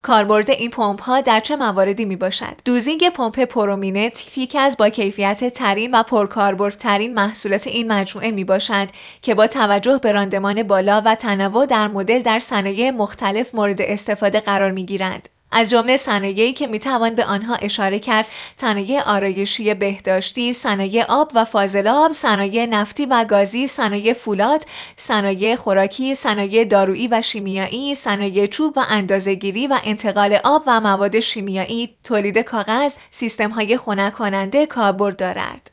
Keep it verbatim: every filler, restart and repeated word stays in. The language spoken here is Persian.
کاربرد این پمپ‌ها در چه مواردی میباشد؟ دوزینگ پمپ پرومینت یکی از با کیفیت ترین و پرکاربردترین محصولات این مجموعه میباشد که با توجه به راندمان بالا و تنوع در مدل در صنایع مختلف مورد استفاده قرار میگیرند. از جمله صنایعی که میتوان به آنها اشاره کرد صنایع آرایشی بهداشتی، صنایع آب و فاضلاب، صنایع نفتی و گازی، صنایع فولاد، صنایع خوراکی، صنایع دارویی و شیمیایی، صنایع چوب و اندازه‌گیری و انتقال آب و مواد شیمیایی، تولید کاغذ، سیستم‌های خنک کننده کاربرد دارد.